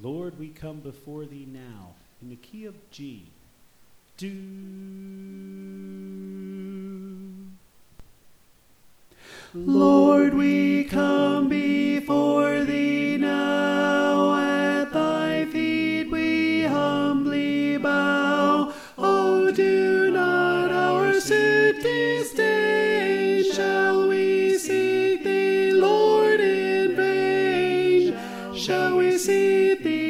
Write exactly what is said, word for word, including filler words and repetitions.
Lord, we come before thee now in the key of G. Do. Lord, we come before thee now, at thy feet we humbly bow. Oh, do not our suit disdain, shall we seek thee, Lord, in vain? Shall we seek thee,